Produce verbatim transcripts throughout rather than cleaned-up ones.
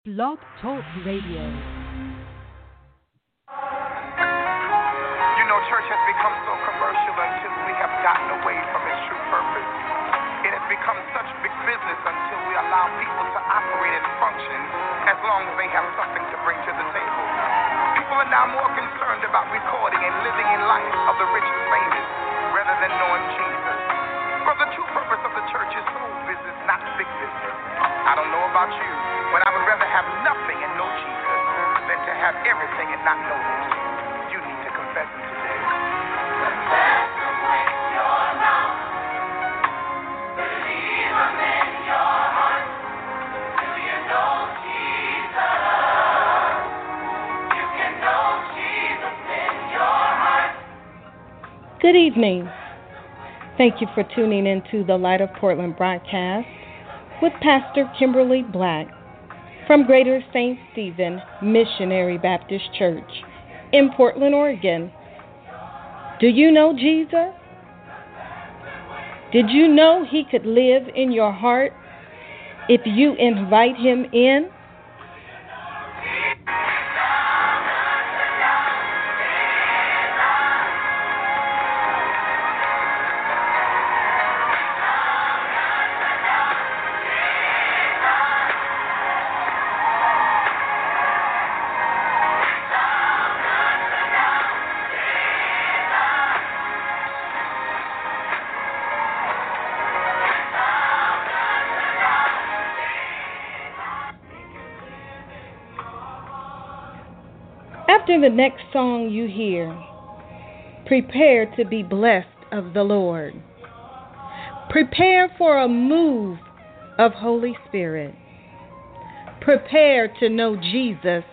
Blog Talk Radio. You know, church has become so commercial until we have gotten away from its true purpose. It has become such big business until we allow people to operate and function as long as they have something to bring to the table. People are now more concerned about recording and living in life of the rich and famous rather than knowing Jesus. But the true purpose of the church is soul business, not big business. I don't know about you, but I would rather have nothing and know Jesus than to have everything and not know him. You need to confess him today. Confess him with your mouth. Believe him in your heart. Do you know Jesus? You can know Jesus in your heart. Good evening. Thank you for tuning into the Light of Portland broadcast with Pastor Kimberly Black from Greater Saint Stephen Missionary Baptist Church in Portland, Oregon. Do you know Jesus? Did you know he could live in your heart if you invite him in? After the next song you hear, prepare to be blessed of the Lord. Prepare for a move of Holy Spirit. Prepare to know Jesus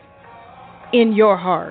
in your heart.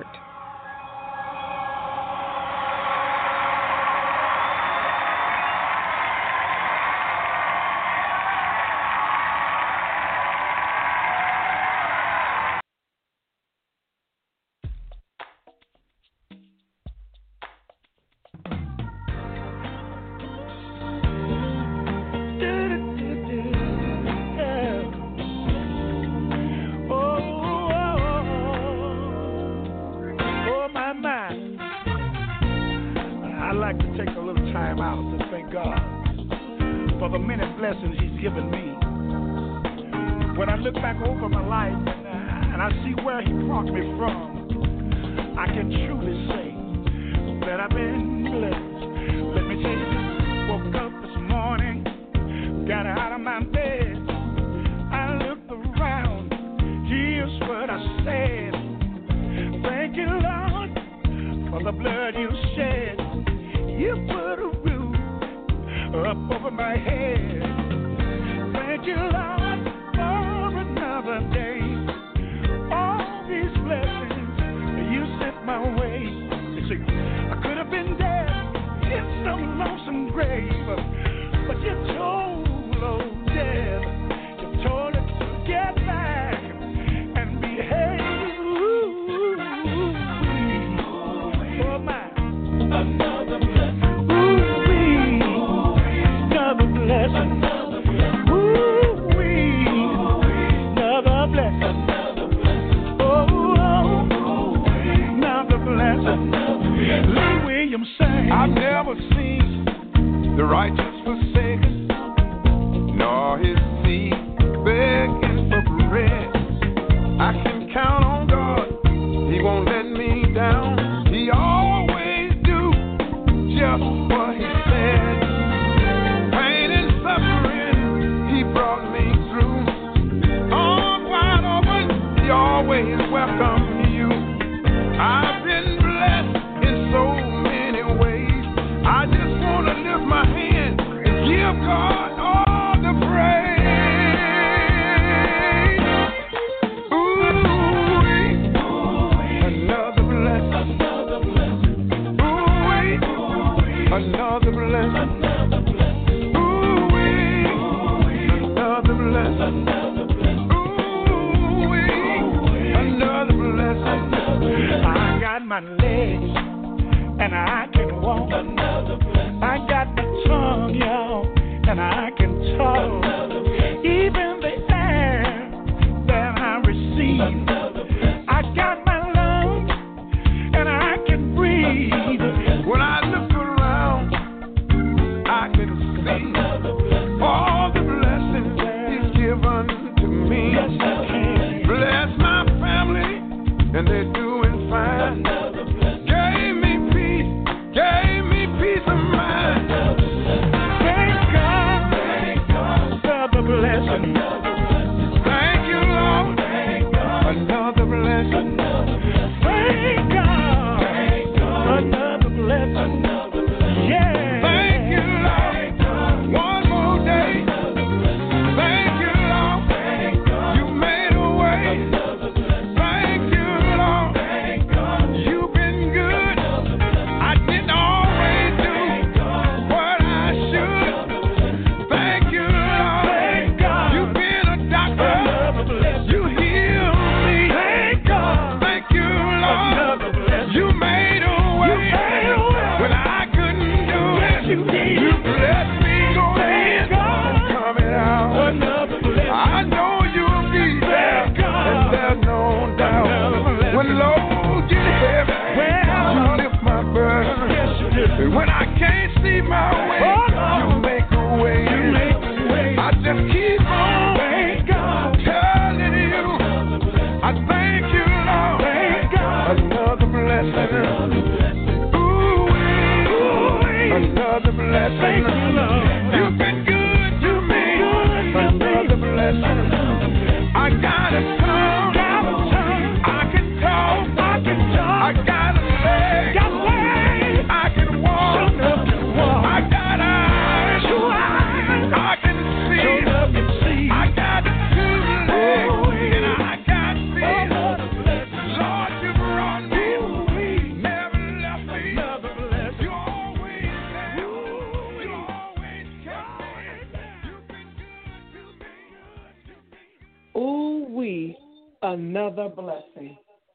Even the air that I receive. I got my lungs and I can breathe. When I look around, I can see all the blessings He's given to me. Bless my family, and they're doing fine. Gave me peace, gave me peace of mind. Thank God, thank God for the blessing. Thank you, Lord, another blessing. Thank God, another blessing. Yeah. Thank you, Lord, one more day. Thank you, Lord, you made a way. Thank you, Lord, you've been good. I didn't always do what I should. Thank you, Lord, you've been a doctor. You healed me. Thank you, Lord, you made a way when I couldn't do it. You blessed me going in and coming out. I know you'll be there, and there's no doubt. When loads get heavy, you lift my burden. And when I can't see my way, you make a way. I just keep on telling you, I thank you, Lord, another blessing. Ooh, another blessing. You've been good to me, another blessing. I got a tongue, I can talk, I got a leg, I can walk, I got eyes, I can see, I got two legs, and I got feet. Lord, you brought me, never left me. You always there, you always kept me. You've been good to me. Ooh, we another blessing.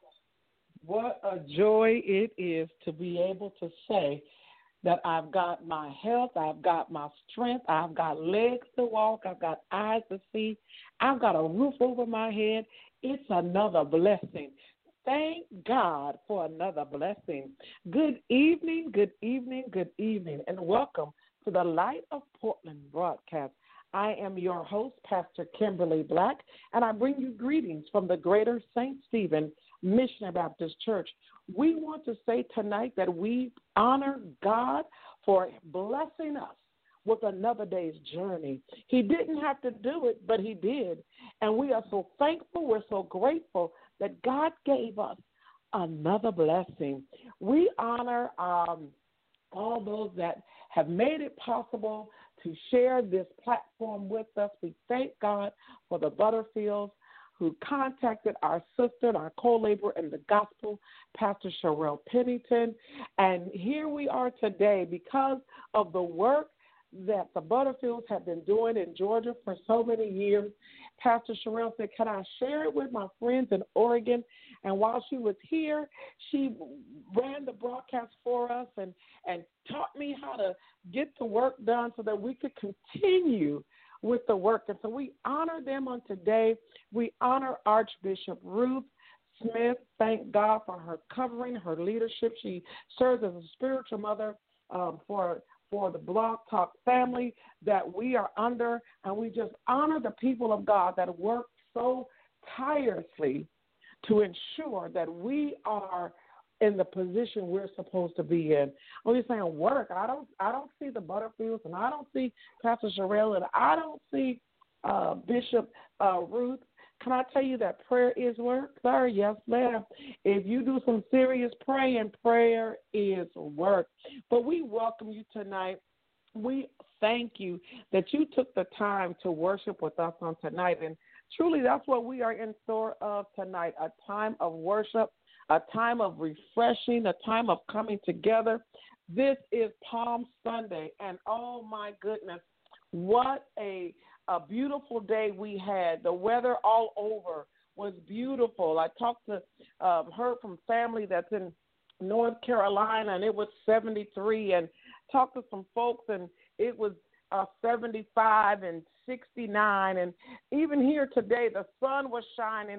What a joy it is to be able to say that I've got my health, I've got my strength, I've got legs to walk, I've got eyes to see, I've got a roof over my head. It's another blessing. Thank God for another blessing. Good evening, good evening, good evening, and welcome to the Light of Portland broadcast. I am your host, Pastor Kimberly Black, and I bring you greetings from the Greater Saint Stephen Missionary Baptist Church. We want to say tonight that we honor God for blessing us with another day's journey. He didn't have to do it, but He did. And we are so thankful, we're so grateful that God gave us another blessing. We honor um, all those that have made it possible to share this platform with us. We thank God for the Butterfields who contacted our sister, our co-laborer in the gospel, Pastor Sherelle Pennington. And here we are today because of the work that the Butterfields have been doing in Georgia for so many years. Pastor Sherelle said, can I share it with my friends in Oregon? And while she was here, she ran the broadcast for us and, and taught me how to get the work done so that we could continue with the work. And so we honor them on today. We honor Archbishop Ruth Smith. Thank God for her covering, her leadership. She serves as a spiritual mother um, for for the Blog Talk family that we are under, and we just honor the people of God that work so tirelessly to ensure that we are in the position we're supposed to be in. I'm just saying work. I don't I don't see the Butterfields, and I don't see Pastor Sherelle, and I don't see uh, Bishop uh, Ruth. Can I tell you that prayer is work? Sir, yes, ma'am. If you do some serious praying, prayer is work. But we welcome you tonight. We thank you that you took the time to worship with us on tonight. And truly, that's what we are in store of tonight, a time of worship, a time of refreshing, a time of coming together. This is Palm Sunday, and oh, my goodness, what a A beautiful day we had. The weather all over was beautiful. I talked to, uh, heard from family that's in North Carolina, and it was seventy-three, and talked to some folks, and it was uh, seventy-five and sixty-nine, and even here today, the sun was shining. It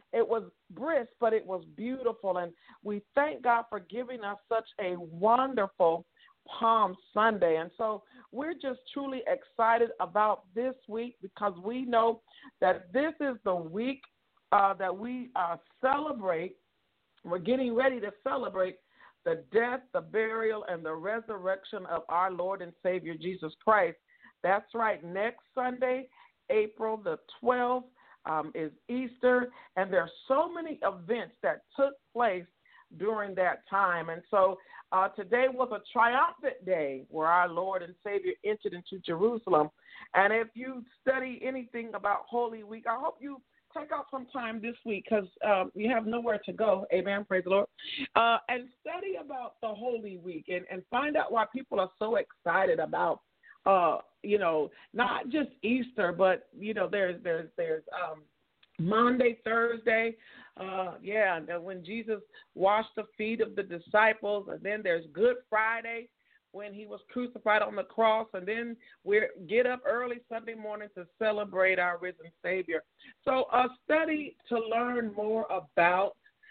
It was brisk, but it was beautiful. And we thank God for giving us such a wonderful Palm Sunday. And so we're just truly excited about this week because we know that this is the week uh, that we uh, celebrate. We're getting ready to celebrate the death, the burial, and the resurrection of our Lord and Savior Jesus Christ. That's right. Next Sunday, April the twelfth, um, is Easter, and there are so many events that took place during that time. And so uh, today was a triumphant day where our Lord and Savior entered into Jerusalem. And if you study anything about Holy Week, I hope you take out some time this week because um, you have nowhere to go. Amen. Praise the Lord. Uh, and study about the Holy Week and, and find out why people are so excited about, uh, you know, not just Easter, but, you know, there's, there's, there's um, Monday, Thursday, uh, yeah, and when Jesus washed the feet of the disciples, and then there's Good Friday when he was crucified on the cross, and then we get up early Sunday morning to celebrate our risen Savior. So uh, study to learn more about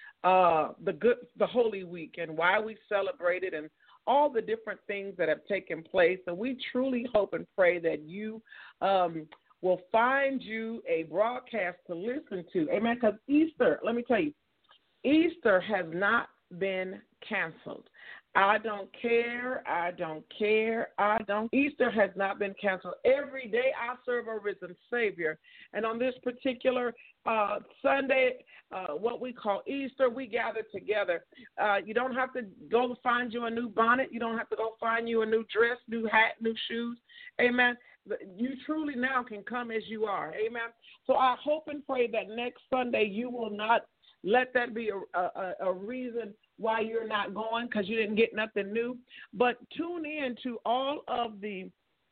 uh, the good, the Holy Week and why we celebrate it and all the different things that have taken place. And we truly hope and pray that you um, will find you a broadcast to listen to. Amen. Because Easter, let me tell you, Easter has not been canceled. I don't care. I don't care. I don't. Easter has not been canceled. Every day I serve a risen Savior. And on this particular uh, Sunday, uh, what we call Easter, we gather together. Uh, you don't have to go find you a new bonnet. You don't have to go find you a new dress, new hat, new shoes. Amen. You truly now can come as you are. Amen. So I hope and pray that next Sunday you will not let that be a, a, a reason why you're not going because you didn't get nothing new. But tune in to all of the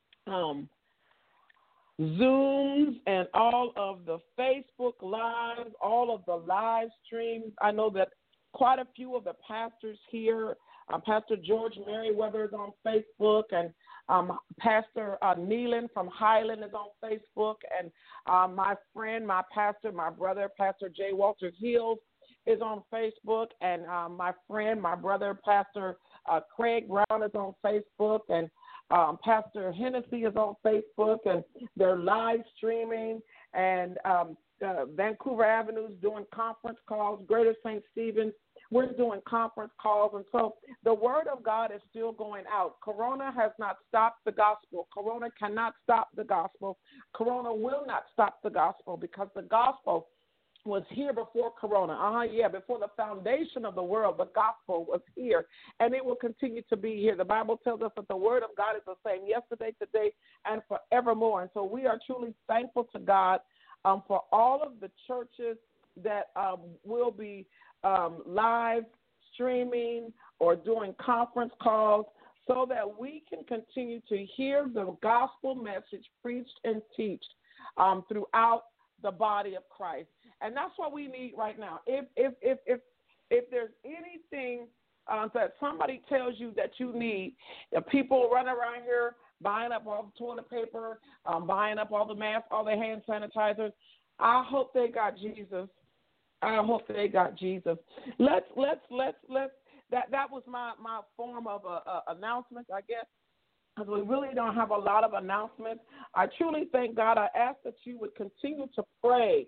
um, Zooms and all of the Facebook Lives, all of the live streams. I know that quite a few of the pastors here, uh, Pastor George Merriweather is on Facebook, and um, Pastor uh, Neelan from Highland is on Facebook, and uh, my friend, my pastor, my brother, Pastor J. Walter Hills is on Facebook, and um, my friend, my brother, Pastor uh, Craig Brown is on Facebook, and um, Pastor Hennessy is on Facebook, and they're live streaming, and um, uh, Vancouver Avenue is doing conference calls, Greater Saint Stephen's, we're doing conference calls, and so the word of God is still going out. Corona has not stopped the gospel. Corona cannot stop the gospel. Corona will not stop the gospel because the gospel was here before Corona. Uh-huh, yeah, before the foundation of the world, the gospel was here, and it will continue to be here. The Bible tells us that the word of God is the same yesterday, today, and forevermore. And so we are truly thankful to God um, for all of the churches that um, will be um, live streaming or doing conference calls so that we can continue to hear the gospel message preached and teached um, throughout the body of Christ. And that's what we need right now. If if if if, if there's anything uh, that somebody tells you that you need, if people run around here buying up all the toilet paper, um, buying up all the masks, all the hand sanitizers, I hope they got Jesus. I hope they got Jesus. Let's let's let's let's. That that was my, my form of a, a announcement, I guess. Because we really don't have a lot of announcements. I truly thank God. I ask that you would continue to pray.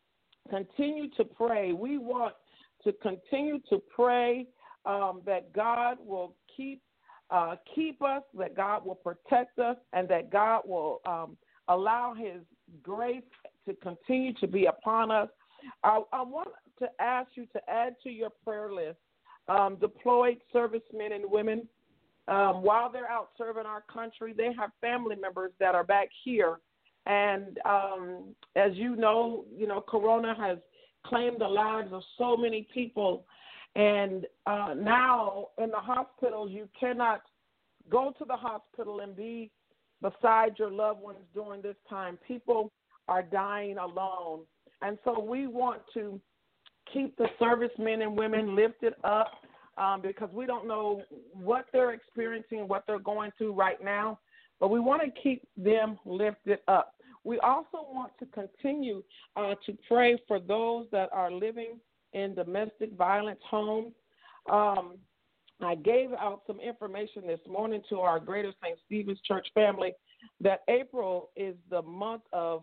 Continue to pray. We want to continue to pray um, that God will keep uh, keep us, that God will protect us, and that God will um, allow His grace to continue to be upon us. I, I want to ask you to add to your prayer list um, deployed servicemen and women. Um, while they're out serving our country, they have family members that are back here. And um, as you know, you know, Corona has claimed the lives of so many people. And uh, now in the hospitals, you cannot go to the hospital and be beside your loved ones during this time. People are dying alone. And so we want to keep the servicemen and women lifted up um, because we don't know what they're experiencing, what they're going through right now, but we want to keep them lifted up. We also want to continue uh, to pray for those that are living in domestic violence homes. Um, I gave out some information this morning to our Greater Saint Stephen's Church family that April is the month of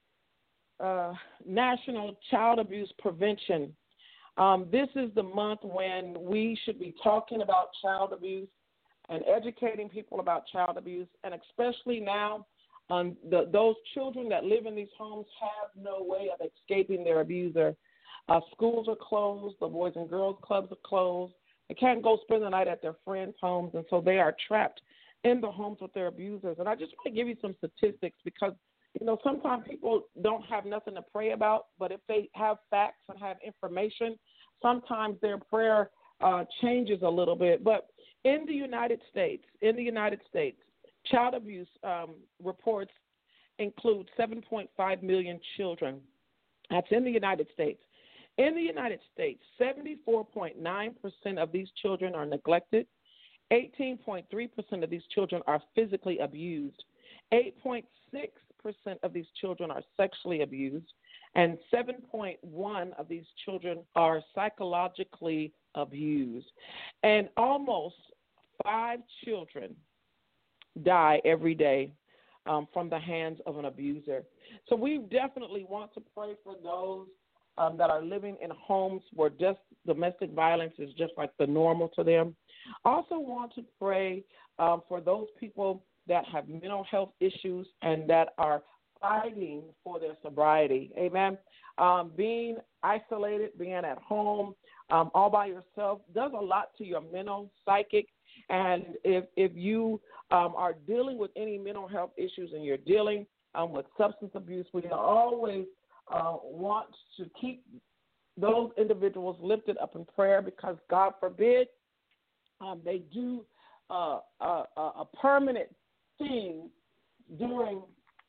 uh, National Child Abuse Prevention. Um, this is the month when we should be talking about child abuse and educating people about child abuse, and especially now, um, the, those children that live in these homes have no way of escaping their abuser. Uh, schools are closed. The Boys and Girls Clubs are closed. They can't go spend the night at their friends' homes, and so they are trapped in the homes with their abusers. And I just want to give you some statistics because, you know, sometimes people don't have nothing to pray about, but if they have facts and have information, sometimes their prayer uh, changes a little bit. But in the United States, in the United States, child abuse um, reports include seven point five million children. That's in the United States. In the United States, seventy-four point nine percent of these children are neglected. eighteen point three percent of these children are physically abused. eight point six percent of these children are sexually abused. And seven point one of these children are psychologically abused. And almost five children die every day um, from the hands of an abuser. So we definitely want to pray for those um, that are living in homes where just domestic violence is just like the normal to them. Also want to pray um, for those people that have mental health issues and that are fighting for their sobriety. Amen. Um, being isolated, being at home, um, all by yourself does a lot to your mental, psychic. And if if you um, are dealing with any mental health issues and you're dealing um, with substance abuse, we always uh, want to keep those individuals lifted up in prayer because, God forbid, um, they do uh, a, a permanent thing during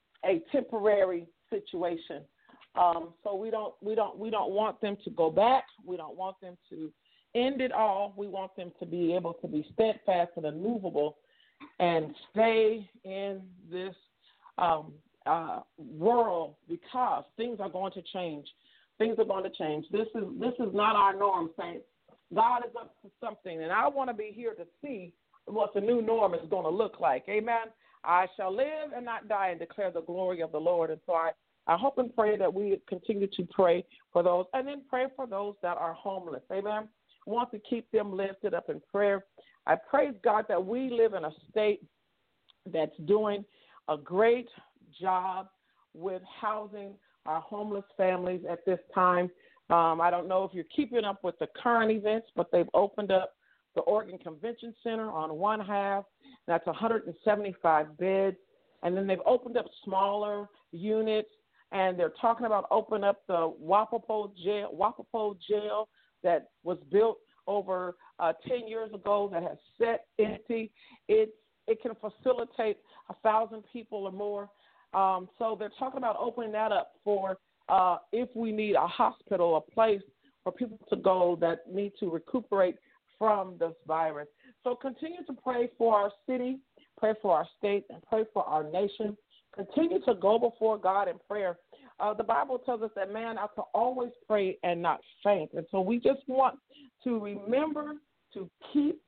a temporary situation. Um, so we don't we don't we don't want them to go back. We don't want them to end it all. We want them to be able to be steadfast and immovable and stay in this um, uh, world because things are going to change. Things are going to change. This is this is not our norm, saints. God is up to something, and I want to be here to see what the new norm is going to look like. Amen. I shall live and not die and declare the glory of the Lord. And so I, I hope and pray that we continue to pray for those and then pray for those that are homeless. Amen. I want to keep them lifted up in prayer. I praise God that we live in a state that's doing a great job with housing our homeless families at this time. Um, I don't know if you're keeping up with the current events, but they've opened up the Oregon Convention Center on one half. That's one hundred seventy-five beds. And then they've opened up smaller units, and they're talking about opening up the Wapapo jail, Wapapo jail that was built over uh, ten years ago that has sat empty. It, it can facilitate one thousand people or more. Um, so they're talking about opening that up for uh, if we need a hospital, a place for people to go that need to recuperate from this virus. So continue to pray for our city, pray for our state, and pray for our nation. Continue to go before God in prayer. Uh, the Bible tells us that man ought to always pray and not faint. And so we just want to remember to keep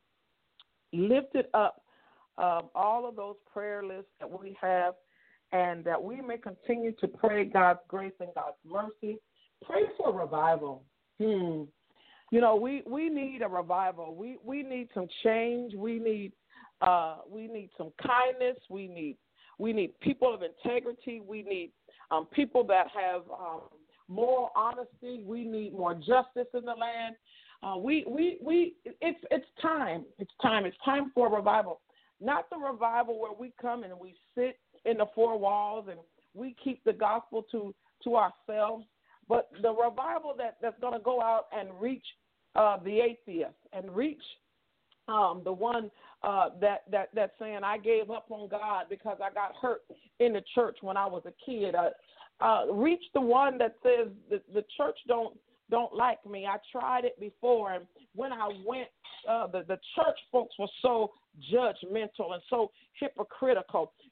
lifted up um, all of those prayer lists that we have, and that we may continue to pray God's grace and God's mercy. Pray for revival. Hmm. You know, we, we need a revival. We we need some change. We need uh, we need some kindness. We need we need people of integrity. We need um, people that have um, moral honesty. We need more justice in the land. Uh, we we we it's it's time. It's time. It's time for a revival. Not the revival where we come and we sit in the four walls and we keep the gospel to to ourselves, but the revival that, that's going to go out and reach uh, the atheist and reach um, the one uh, that, that that's saying, I gave up on God because I got hurt in the church when I was a kid. Uh, uh, reach the one that says the, the church don't don't like me. I tried it before, and when I went, uh, the, the church folks were so judgmental and so hypocritical.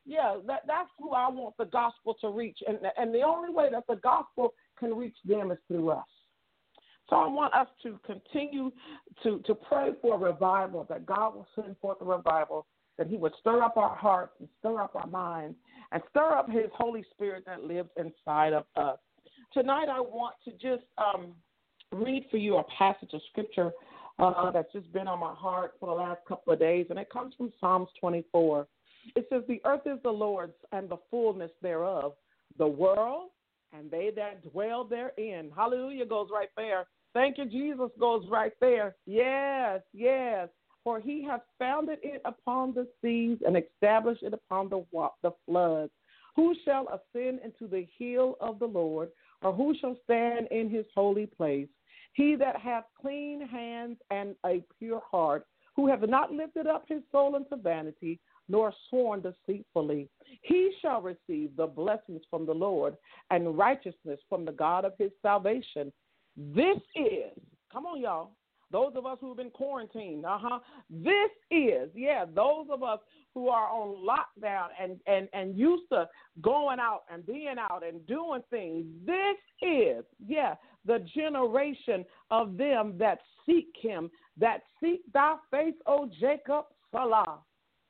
Yeah, that, that's who I want the gospel to reach. And, and the only way that the gospel can reach them is through us. So I want us to continue to, to pray for a revival, that God will send forth a revival, that he would stir up our hearts and stir up our minds and stir up his Holy Spirit that lives inside of us. Tonight I want to just um, read for you a passage of scripture uh, that's just been on my heart for the last couple of days, and it comes from Psalms twenty-four. It says, the earth is the Lord's and the fullness thereof, the world and they that dwell therein. Hallelujah goes right there. Thank you, Jesus goes right there. Yes, yes. For he hath founded it upon the seas and established it upon the, the floods. Who shall ascend into the hill of the Lord, or who shall stand in his holy place? He that hath clean hands and a pure heart, who hath not lifted up his soul unto vanity, nor sworn deceitfully. He shall receive the blessings from the Lord and righteousness from the God of his salvation. This is, come on, y'all, those of us who have been quarantined, uh-huh, this is, yeah, those of us who are on lockdown and, and, and used to going out and being out and doing things, this is, yeah, the generation of them that seek him, that seek thy face, O Jacob, Salah.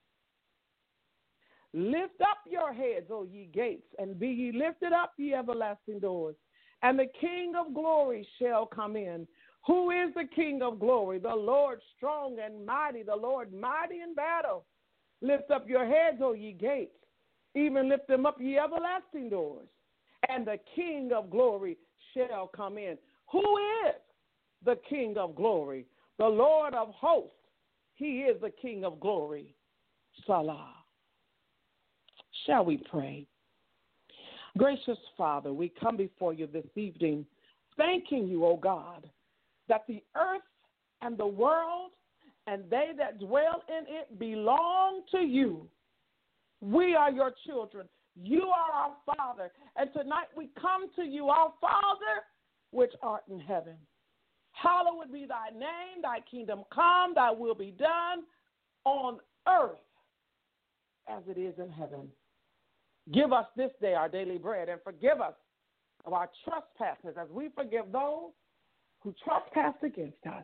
Lift up your heads, O ye gates, and be ye lifted up, ye everlasting doors, and the King of glory shall come in. Who is the King of glory? The Lord strong and mighty, the Lord mighty in battle. Lift up your heads, O ye gates, even lift them up, ye everlasting doors, and the King of glory shall come in. Who is the King of glory? The Lord of hosts. He is the King of glory. Salah. Shall we pray? Gracious Father, we come before you this evening, thanking you, O God, that the earth and the world and they that dwell in it belong to you. We are your children. You are our Father. And tonight we come to you, our Father, which art in heaven. Hallowed be thy name, thy kingdom come, thy will be done on earth as it is in heaven. Give us this day our daily bread, and forgive us of our trespasses as we forgive those who trespass against us.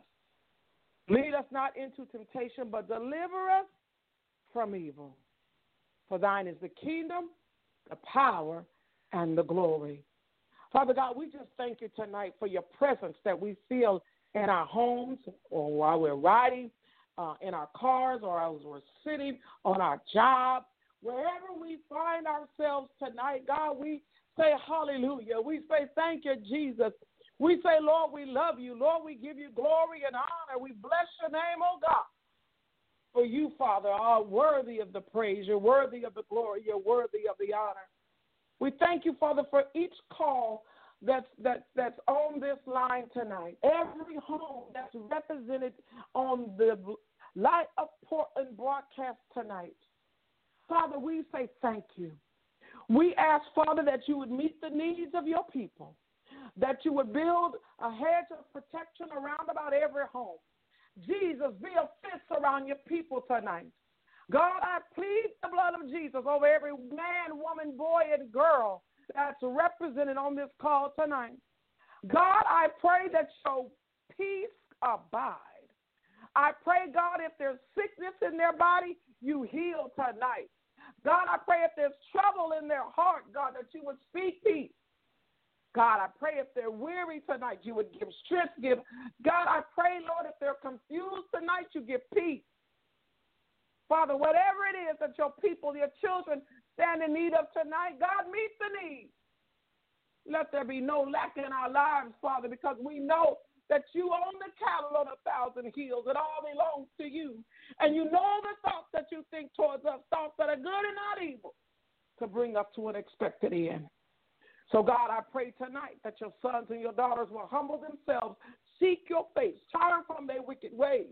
Lead us not into temptation, but deliver us from evil. For thine is the kingdom, the power, and the glory. Father God, we just thank you tonight for your presence that we feel in our homes or while we're riding uh, in our cars or as we're sitting on our job. Wherever we find ourselves tonight, God, we say hallelujah. We say thank you, Jesus. We say, Lord, we love you. Lord, we give you glory and honor. We bless your name, oh God. For you, Father, are worthy of the praise. You're worthy of the glory. You're worthy of the honor. We thank you, Father, for each call that's, that's, that's on this line tonight. Every home that's represented on the Light of Portland broadcast tonight. Father, we say thank you. We ask, Father, that you would meet the needs of your people, that you would build a hedge of protection around about every home. Jesus, be a fence around your people tonight. God, I plead the blood of Jesus over every man, woman, boy, and girl that's represented on this call tonight. God, I pray that your peace abide. I pray, God, if there's sickness in their body, you heal tonight. God, I pray if there's trouble in their heart, God, that you would speak peace. God, I pray if they're weary tonight, you would give strength. Give God, I pray, Lord, if they're confused tonight, you give peace. Father, whatever it is that your people, your children stand in need of tonight, God, meet the need. Let there be no lack in our lives, Father, because we know that you own the cattle on a thousand hills. It all belongs to you. And you know the thoughts that you think towards us, thoughts that are good and not evil, to bring us to an expected end. So, God, I pray tonight that your sons and your daughters will humble themselves, seek your face, turn from their wicked ways.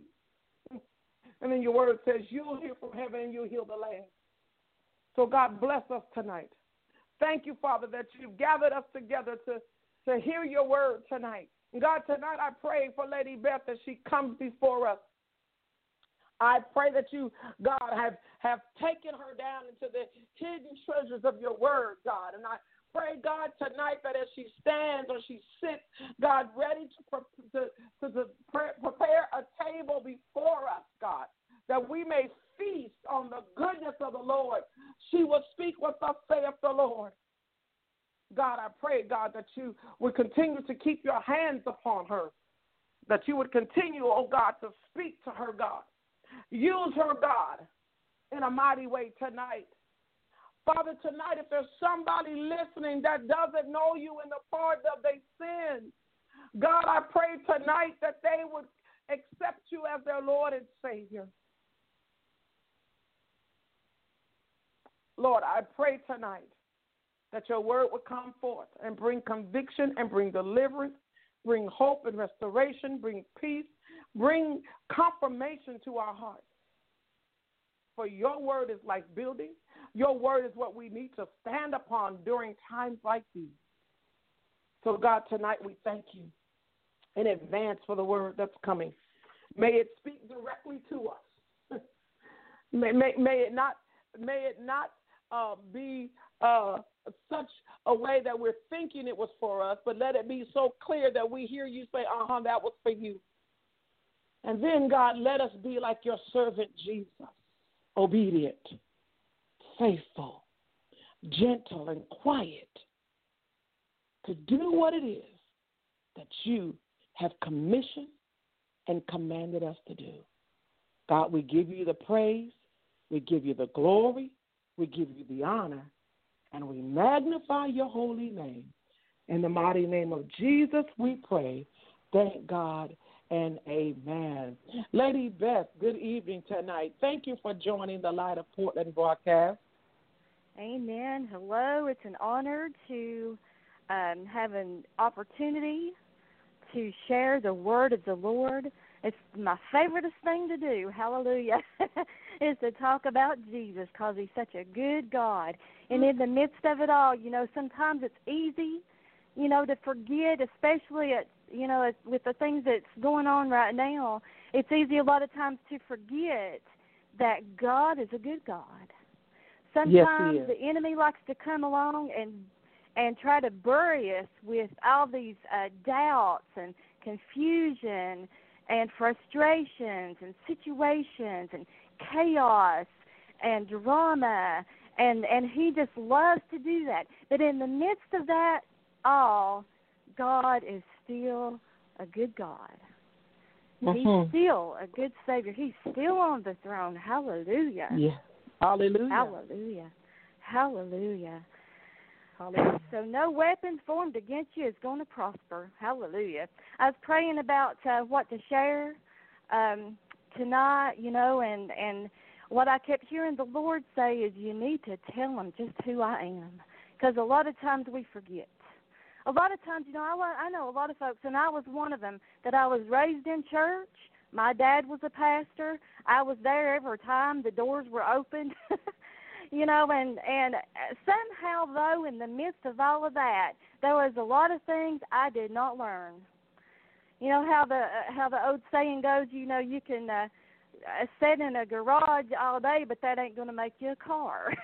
And then your word says you'll hear from heaven and you'll heal the land. So, God, bless us tonight. Thank you, Father, that you've gathered us together to, to hear your word tonight. God, tonight I pray for Lady Beth as she comes before us. I pray that you, God, have, have taken her down into the hidden treasures of your word, God. And I pray, God, tonight that as she stands or she sits, God, ready to, to, to, to prepare a table before us, God, that we may feast on the goodness of the Lord. She will speak what thus saith the Lord. God, I pray, God, that you would continue to keep your hands upon her, that you would continue, oh God, to speak to her, God. Use her, God, in a mighty way tonight. Father, tonight, if there's somebody listening that doesn't know you in the pardon of their sins, God, I pray tonight that they would accept you as their Lord and Savior. Lord, I pray tonight that your word would come forth and bring conviction and bring deliverance, bring hope and restoration, bring peace, bring confirmation to our hearts. For your word is like building. Your word is what we need to stand upon during times like these. So, God, tonight we thank you in advance for the word that's coming. May it speak directly to us. may, may, may it not, may it not uh, be uh, such a way that we're thinking it was for us, but let it be so clear that we hear you say, uh-huh, that was for you. And then, God, let us be like your servant Jesus, obedient, faithful, gentle, and quiet to do what it is that you have commissioned and commanded us to do. God, we give you the praise, we give you the glory, we give you the honor, and we magnify your holy name. In the mighty name of Jesus, we pray. Thank God and amen. Lady Beth, good evening tonight. Thank you for joining the Light of Portland broadcast. Amen. Hello. It's an honor to um, have an opportunity to share the word of the Lord. It's my favoriteest thing to do, hallelujah, is to talk about Jesus because he's such a good God. And in the midst of it all, you know, sometimes it's easy, you know, to forget, especially, at, you know, with the things that's going on right now. It's easy a lot of times to forget that God is a good God. Sometimes yes, the enemy likes to come along and and try to bury us with all these uh, doubts and confusion and frustrations and situations and chaos and drama, and, and he just loves to do that. But in the midst of that all, God is still a good God. Mm-hmm. He's still a good Savior. He's still on the throne. Hallelujah. Yeah. Hallelujah. Hallelujah. Hallelujah. Hallelujah. So no weapon formed against you is going to prosper. Hallelujah. I was praying about uh, what to share um, tonight, you know, and, and what I kept hearing the Lord say is you need to tell them just who I am, because a lot of times we forget. A lot of times, you know, I, I know a lot of folks, and I was one of them, that I was raised in church. My dad was a pastor. I was there every time the doors were opened. You know, and, and somehow, though, in the midst of all of that, there was a lot of things I did not learn. You know how the uh, how the old saying goes, you know, you can uh, sit in a garage all day, but that ain't going to make you a car.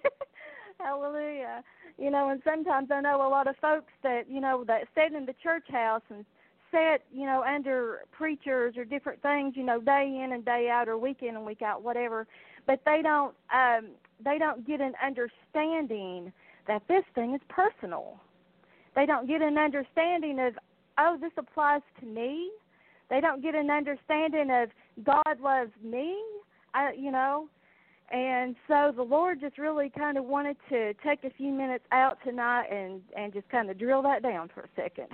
Hallelujah. You know, and sometimes I know a lot of folks that, you know, that sit in the church house and sit, you know, under preachers or different things, you know, day in and day out or week in and week out, whatever, but they don't um, they don't get an understanding that this thing is personal. They don't get an understanding of, oh, this applies to me. They don't get an understanding of God loves me, I, you know. And so the Lord just really kind of wanted to take a few minutes out tonight and, and just kind of drill that down for a second.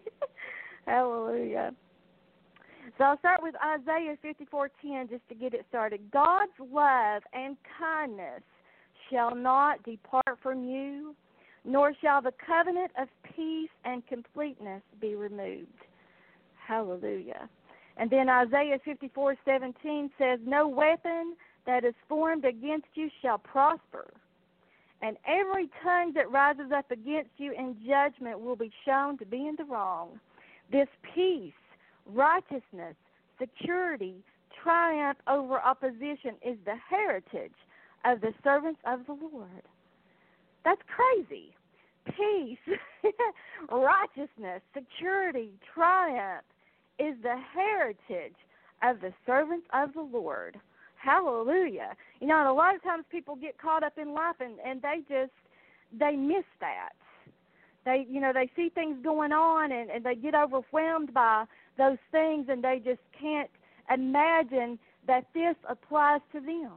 Hallelujah. So I'll start with Isaiah fifty-four ten just to get it started. God's love and kindness shall not depart from you, nor shall the covenant of peace and completeness be removed. Hallelujah. And then Isaiah fifty-four seventeen says, no weapon that is formed against you shall prosper, and every tongue that rises up against you in judgment will be shown to be in the wrong. This peace, righteousness, security, triumph over opposition is the heritage of the servants of the Lord. That's crazy. Peace, righteousness, security, triumph is the heritage of the servants of the Lord. Hallelujah. You know, and a lot of times people get caught up in life and, and they just, they miss that. They, you know, they see things going on and, and they get overwhelmed by those things and they just can't imagine that this applies to them.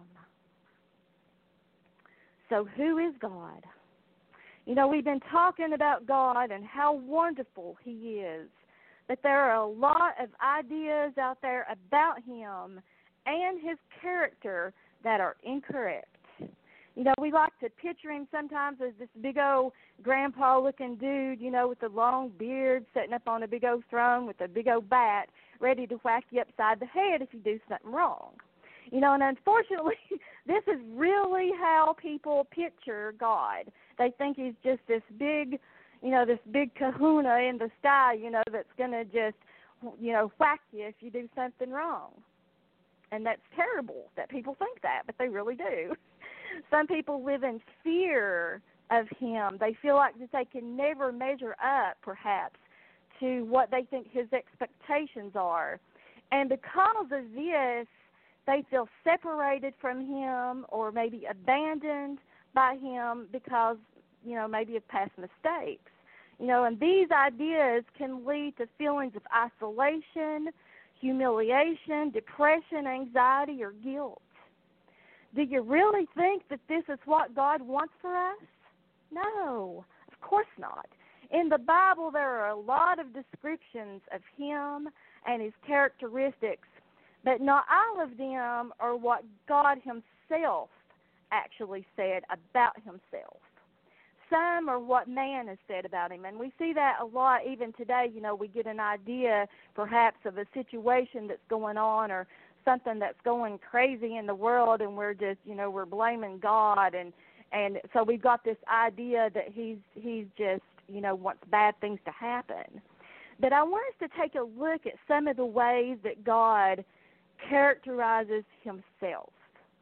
So who is God? You know, we've been talking about God and how wonderful He is, but there are a lot of ideas out there about Him and His character that are incorrect. You know, we like to picture Him sometimes as this big old grandpa-looking dude, you know, with a long beard sitting up on a big old throne with a big old bat ready to whack you upside the head if you do something wrong. You know, and unfortunately, this is really how people picture God. They think He's just this big, you know, this big kahuna in the sky, you know, that's going to just, you know, whack you if you do something wrong. And that's terrible that people think that, but they really do. Some people live in fear of Him. They feel like that they can never measure up, perhaps, to what they think His expectations are. And because of this, they feel separated from Him or maybe abandoned by Him because, you know, maybe of past mistakes. You know, and these ideas can lead to feelings of isolation, humiliation, depression, anxiety, or guilt. Do you really think that this is what God wants for us? No, of course not. In the Bible, there are a lot of descriptions of Him and His characteristics, but not all of them are what God Himself actually said about Himself. Some are what man has said about Him, and we see that a lot even today. You know, we get an idea perhaps of a situation that's going on or something that's going crazy in the world, and we're just, you know, we're blaming God, and and so we've got this idea that he's he's just, you know, wants bad things to happen. But I want us to take a look at some of the ways that God characterizes Himself.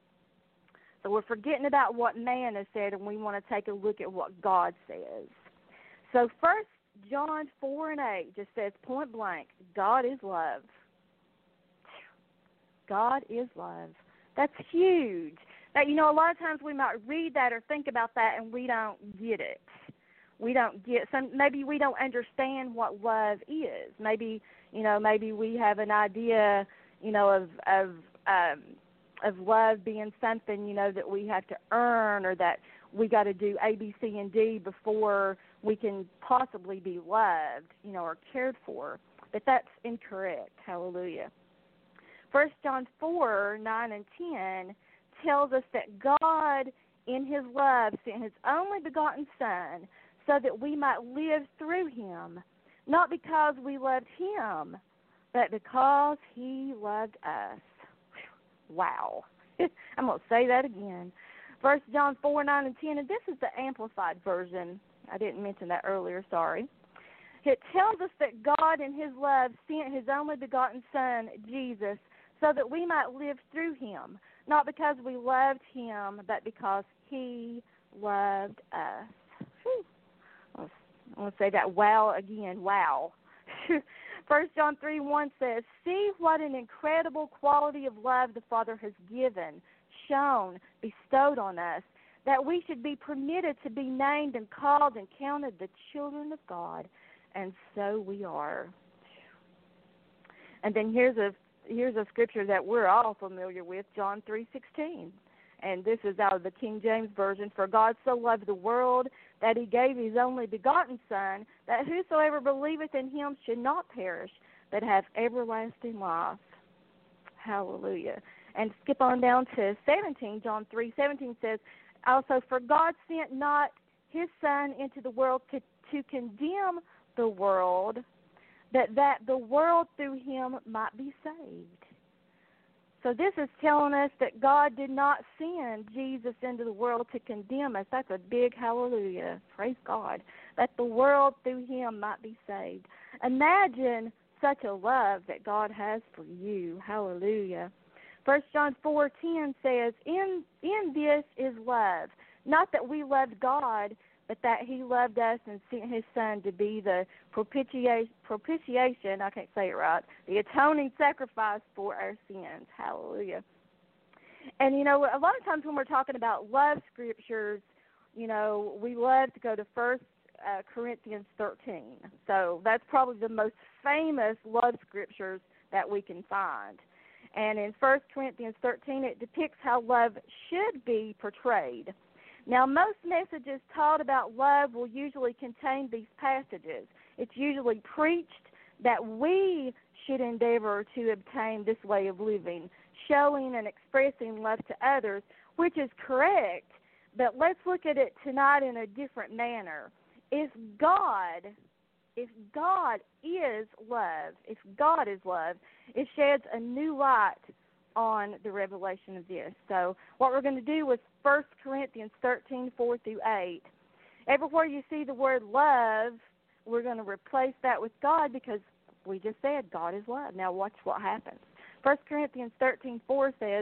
So we're forgetting about what man has said, and we want to take a look at what God says. So First John four and eight just says point blank, God is love. God is love. That's huge. That, you know, a lot of times we might read that or think about that and we don't get it. We don't get some. Maybe we don't understand what love is. Maybe, you know, maybe we have an idea, you know, of of um, of love being something, you know, that we have to earn, or that we got to do A, B, C, and D before we can possibly be loved, you know, or cared for. But that's incorrect. Hallelujah. First John four, nine and ten tells us that God, in His love, sent His only begotten Son so that we might live through Him, not because we loved Him, but because He loved us. Wow. I'm going to say that again. First John four, nine and ten, and this is the Amplified version. I didn't mention that earlier, sorry. It tells us that God, in His love, sent His only begotten Son, Jesus, so that we might live through Him, not because we loved Him, but because He loved us. Whew. I want to say that wow again, wow. First John three, one says, see what an incredible quality of love the Father has given, shown, bestowed on us, that we should be permitted to be named and called and counted the children of God, and so we are. And then here's a Here's a scripture that we're all familiar with, John three sixteen. And this is out of the King James Version. For God so loved the world that He gave His only begotten Son, that whosoever believeth in Him should not perish, but have everlasting life. Hallelujah. And skip on down to seventeen. John three seventeen says, also, for God sent not His Son into the world to, to condemn the world, but that the world through Him might be saved. So this is telling us that God did not send Jesus into the world to condemn us. That's a big hallelujah. Praise God. That the world through Him might be saved. Imagine such a love that God has for you. Hallelujah. First John four ten says, in, in this is love, not that we loved God, but that he loved us and sent his Son to be the propitiation, propitiation, I can't say it right, the atoning sacrifice for our sins. Hallelujah. And, you know, a lot of times when we're talking about love scriptures, you know, we love to go to First uh, Corinthians thirteen. So that's probably the most famous love scriptures that we can find. And in First Corinthians thirteen, it depicts how love should be portrayed. Now, most messages taught about love will usually contain these passages. It's usually preached that we should endeavor to obtain this way of living, showing and expressing love to others, which is correct, but let's look at it tonight in a different manner. If God, if God is love, if God is love, it sheds a new light on the revelation of this. So what we're going to do is First Corinthians thirteen, four through eight. Everywhere you see the word love, we're going to replace that with God because we just said God is love. Now watch what happens. First Corinthians thirteen, four says,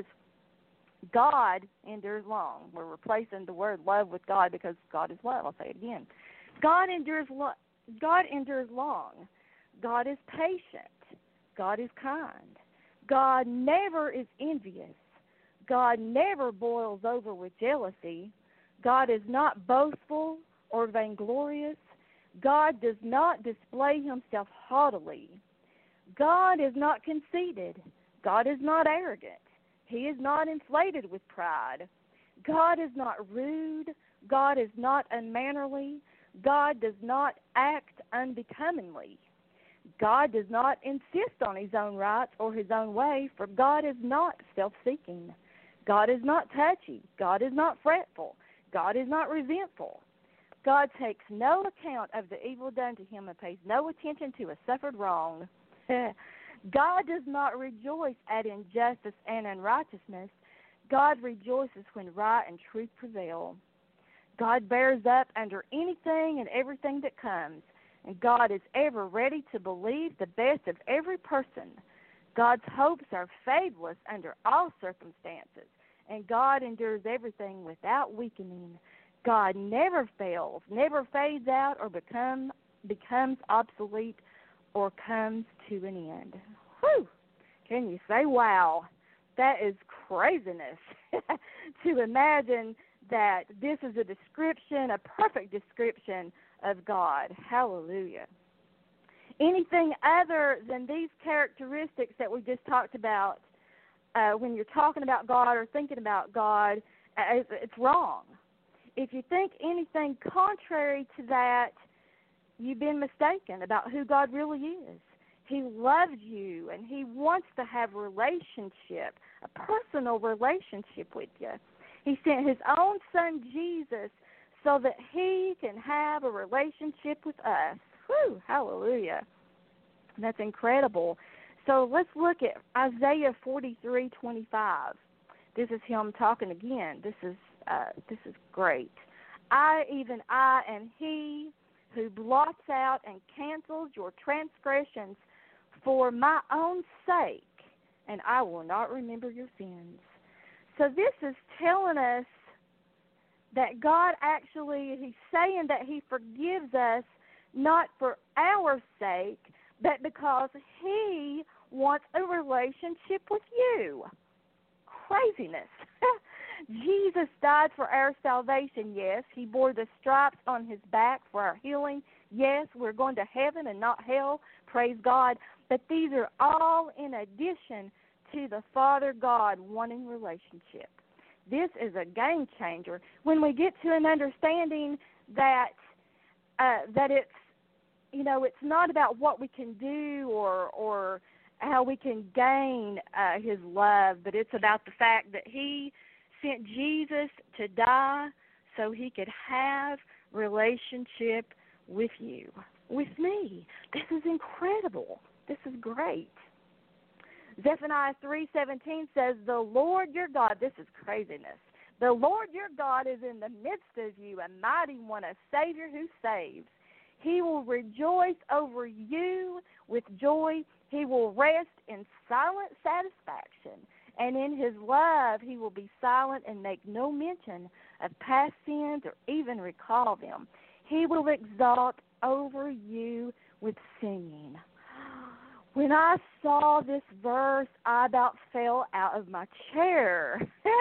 God endures long. We're replacing the word love with God because God is love. I'll say it again. God endures lo- God endures long. God is patient. God is kind. God never is envious. God never boils over with jealousy. God is not boastful or vainglorious. God does not display himself haughtily. God is not conceited. God is not arrogant. He is not inflated with pride. God is not rude. God is not unmannerly. God does not act unbecomingly. God does not insist on his own rights or his own way, for God is not self-seeking. God is not touchy. God is not fretful. God is not resentful. God takes no account of the evil done to him and pays no attention to a suffered wrong. God does not rejoice at injustice and unrighteousness. God rejoices when right and truth prevail. God bears up under anything and everything that comes, and God is ever ready to believe the best of every person. God's hopes are fadeless under all circumstances, and God endures everything without weakening. God never fails, never fades out or become, becomes obsolete or comes to an end. Whew! Can you say wow? That is craziness to imagine that this is a description, a perfect description of God. Hallelujah. Anything other than these characteristics that we just talked about, uh, when you're talking about God or thinking about God, uh, it's wrong. If you think anything contrary to that, you've been mistaken about who God really is. He loves you, and he wants to have a relationship, a personal relationship with you. He sent his own son, Jesus, so that he can have a relationship with us. Whew, hallelujah. That's incredible. So let's look at Isaiah forty-three twenty-five. This is him talking again. This is uh, this is great. I, even I, am he who blots out and cancels your transgressions for my own sake, and I will not remember your sins. So this is telling us that God actually, he's saying that he forgives us not for our sake, but because he wants a relationship with you. Craziness. Jesus died for our salvation, yes. He bore the stripes on his back for our healing. Yes, we're going to heaven and not hell. Praise God. But these are all in addition to the Father God wanting relationship. This is a game changer. When we get to an understanding that uh, that it's, you know, it's not about what we can do or or how we can gain uh, his love, but it's about the fact that he sent Jesus to die so he could have relationship with you, with me. This is incredible. This is great. Zephaniah three seventeen says, the Lord your God, this is craziness, the Lord your God is in the midst of you, a mighty one, a Savior who saves. He will rejoice over you with joy. He will rest in silent satisfaction And in his love, he will be silent and make no mention of past sins or even recall them. He will exalt over you with singing. When I saw this verse, I about fell out of my chair.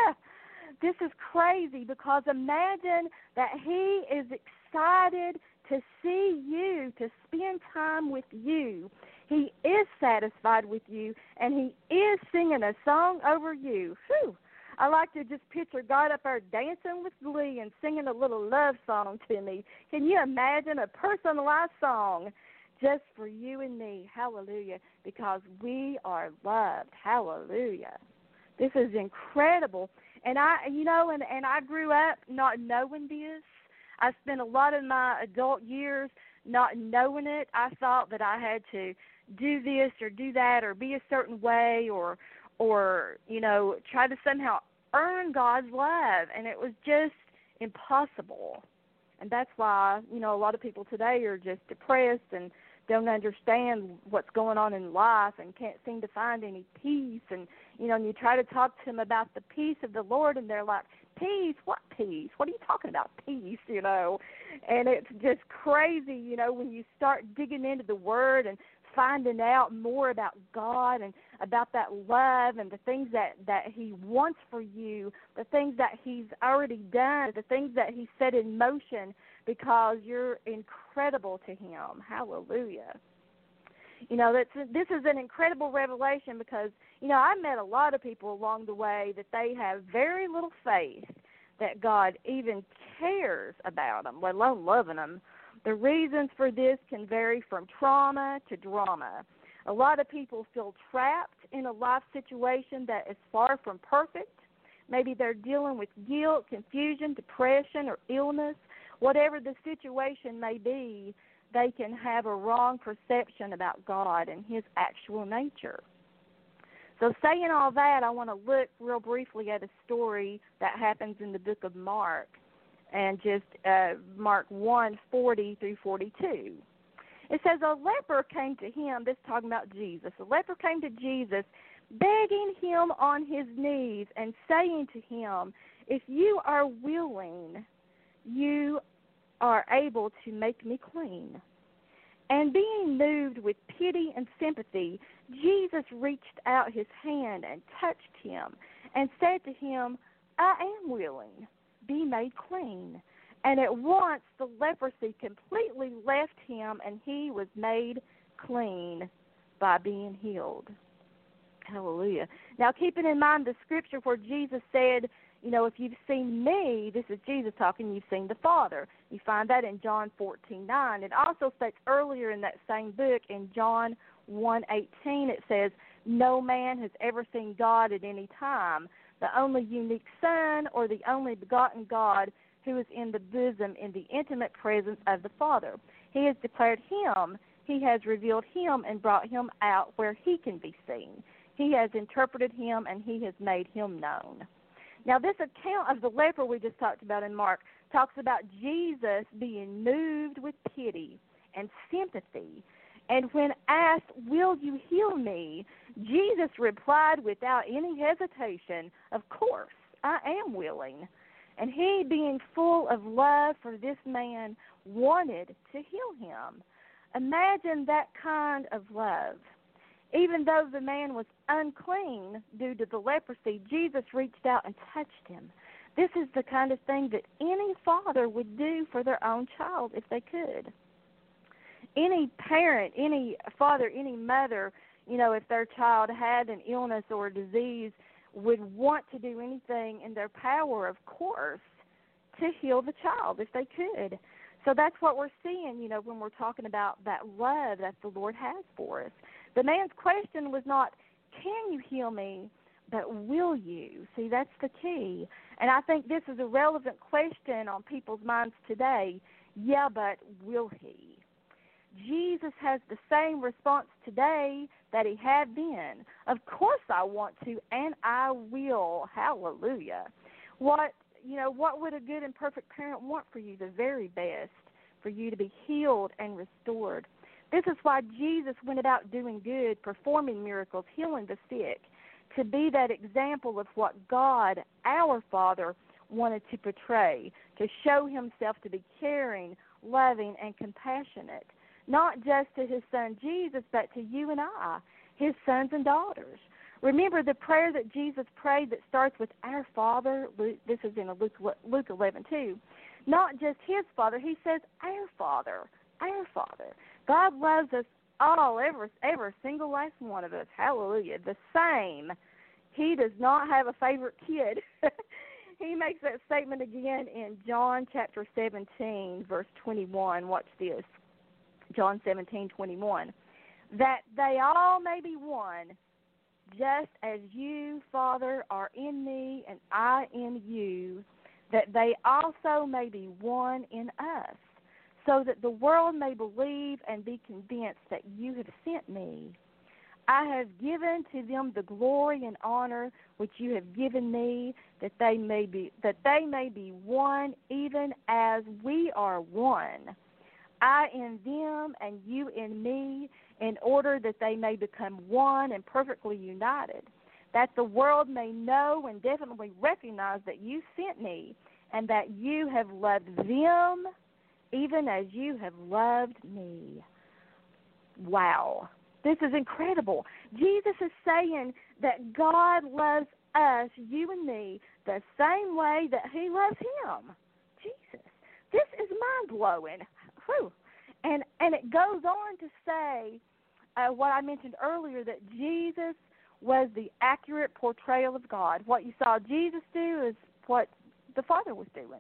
This is crazy, because imagine that he is excited to see you, to spend time with you. He is satisfied with you, and he is singing a song over you. Whew. I like to just picture God up there dancing with glee and singing a little love song to me. Can you imagine a personalized song just for you and me? Hallelujah, because we are loved. Hallelujah. This is incredible. And I, you know, and, and I grew up not knowing this. I spent a lot of my adult years not knowing it. I thought that I had to do this or do that or be a certain way or, or you know, try to somehow earn God's love. And it was just impossible. And that's why, you know, a lot of people today are just depressed and don't understand what's going on in life and can't seem to find any peace. And, you know, and you try to talk to them about the peace of the Lord, and they're like, peace? What peace? What are you talking about, peace, you know? And it's just crazy, you know, when you start digging into the Word and finding out more about God and about that love and the things that, that he wants for you, the things that he's already done, the things that he set in motion, because you're incredible to him. Hallelujah. You know, that's, this is an incredible revelation because, you know, I met a lot of people along the way that they have very little faith that God even cares about them, let alone loving them. The reasons for this can vary from trauma to drama. A lot of people feel trapped in a life situation that is far from perfect. Maybe they're dealing with guilt, confusion, depression, or illness. Whatever the situation may be, they can have a wrong perception about God and his actual nature. So saying all that, I want to look real briefly at a story that happens in the book of Mark, and just uh, Mark one, forty through forty-two. It says, a leper came to him, this is talking about Jesus. A leper came to Jesus, begging him on his knees and saying to him, if you are willing, you are able to make me clean. And being moved with pity and sympathy, Jesus reached out his hand and touched him and said to him, I am willing, be made clean. And at once the leprosy completely left him, and he was made clean by being healed. Hallelujah. Now, keeping in mind the scripture where Jesus said, you know, if you've seen me, this is Jesus talking, you've seen the Father. You find that in John fourteen nine. It also states earlier in that same book in John one eighteen, it says, no man has ever seen God at any time. The only unique Son or the only begotten God who is in the bosom in the intimate presence of the Father. He has declared him. He has revealed him and brought him out where he can be seen. He has interpreted him, and he has made him known. Now, this account of the leper we just talked about in Mark talks about Jesus being moved with pity and sympathy. And when asked, will you heal me, Jesus replied without any hesitation, of course, I am willing. And he, being full of love for this man, wanted to heal him. Imagine that kind of love. Even though the man was unclean due to the leprosy, Jesus reached out and touched him. This is the kind of thing that any father would do for their own child if they could. Any parent, any father, any mother, you know, if their child had an illness or a disease, would want to do anything in their power, of course, to heal the child if they could. So that's what we're seeing, you know, when we're talking about that love that the Lord has for us. The man's question was not, can you heal me, but will you? See, that's the key. And I think this is a relevant question on people's minds today. Yeah, but will he? Jesus has the same response today that he had then. Of course I want to, and I will. Hallelujah. What, you know, what would a good and perfect parent want for you? The very best, for you to be healed and restored. This is why Jesus went about doing good, performing miracles, healing the sick, to be that example of what God, our Father, wanted to portray, to show himself to be caring, loving, and compassionate, not just to his son Jesus, but to you and I, his sons and daughters. Remember the prayer that Jesus prayed that starts with our Father. This is in Luke, Luke eleven two. Not just his Father. He says our Father, our Father. God loves us all, every, every single last one of us. Hallelujah. The same. He does not have a favorite kid. He makes that statement again in John chapter seventeen, verse twenty-one. Watch this. John seventeen, twenty-one. That they all may be one, just as you, Father, are in me and I in you, that they also may be one in us, so that the world may believe and be convinced that you have sent me. I have given to them the glory and honor which you have given me, that they may be that they may be one, even as we are one. I in them and you in me, in order that they may become one and perfectly united, that the world may know and definitely recognize that you sent me, and that you have loved them even as you have loved me. Wow. This is incredible. Jesus is saying that God loves us, you and me, the same way that he loves him. Jesus. This is mind-blowing. Whew. And and it goes on to say uh, what I mentioned earlier, that Jesus was the accurate portrayal of God. What you saw Jesus do is what the Father was doing.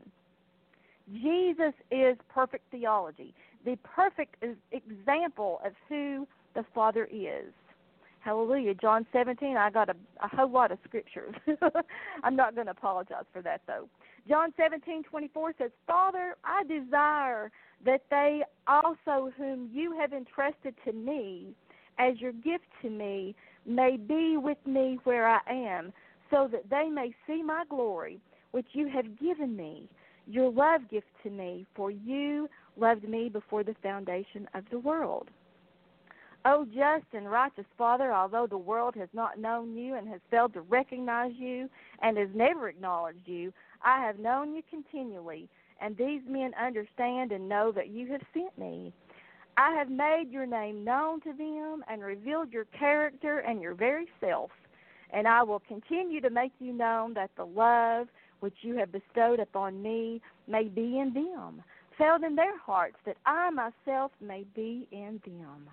Jesus is perfect theology, the perfect example of who the Father is. Hallelujah. John seventeen, I got a, a whole lot of scriptures. I'm not going to apologize for that, though. John seventeen, twenty-four says, Father, I desire that they also whom you have entrusted to me as your gift to me may be with me where I am, so that they may see my glory, which you have given me, your love gift to me, for you loved me before the foundation of the world. O just and righteous Father, although the world has not known you and has failed to recognize you and has never acknowledged you, I have known you continually, and these men understand and know that you have sent me. I have made your name known to them and revealed your character and your very self, and I will continue to make you known, that the love which you have bestowed upon me may be in them, felt in their hearts, that I myself may be in them.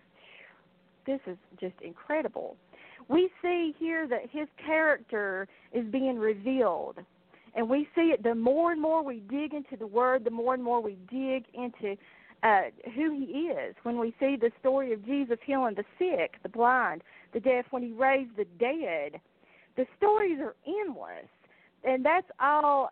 This is just incredible. We see here that his character is being revealed, and we see it the more and more we dig into the Word, the more and more we dig into uh, who he is. When we see the story of Jesus healing the sick, the blind, the deaf, when he raised the dead, the stories are endless, and that's all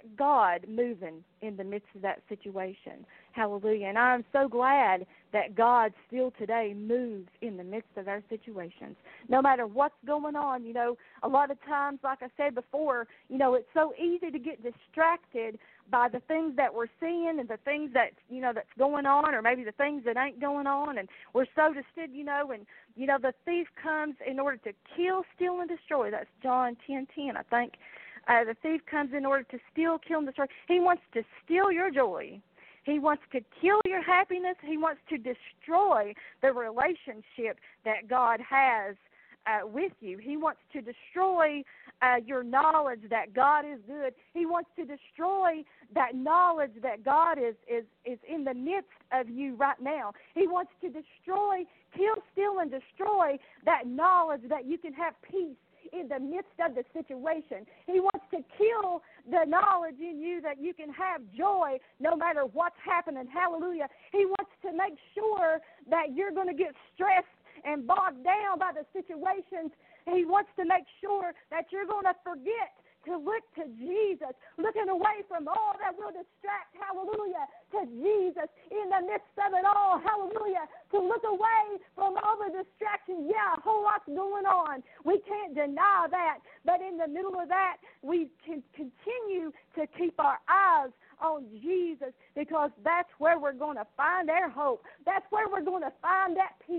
God moving in the midst of that situation. Hallelujah. And I'm so glad that God still today moves in the midst of our situations. No matter what's going on, you know, a lot of times, like I said before, you know, it's so easy to get distracted by the things that we're seeing and the things that, you know, that's going on, or maybe the things that ain't going on. And we're so distracted, you know, and, you know, the thief comes in order to kill, steal, and destroy. That's John ten ten, I think. Uh, the thief comes in order to steal, kill, and destroy. He wants to steal your joy. He wants to kill your happiness. He wants to destroy the relationship that God has uh, with you. He wants to destroy uh, your knowledge that God is good. He wants to destroy that knowledge that God is, is, is in the midst of you right now. He wants to destroy, kill, steal, and destroy that knowledge that you can have peace in the midst of the situation. He wants to kill the knowledge in you that you can have joy no matter what's happening. Hallelujah. He wants to make sure that you're going to get stressed and bogged down by the situations. He wants to make sure that you're going to forget to look to Jesus, looking away from all that will distract, hallelujah, to Jesus in the midst of it all, hallelujah, to look away from all the distractions. Yeah, a whole lot's going on. We can't deny that, but in the middle of that, we can continue to keep our eyes on Jesus, because that's where we're going to find our hope. That's where we're going to find that peace.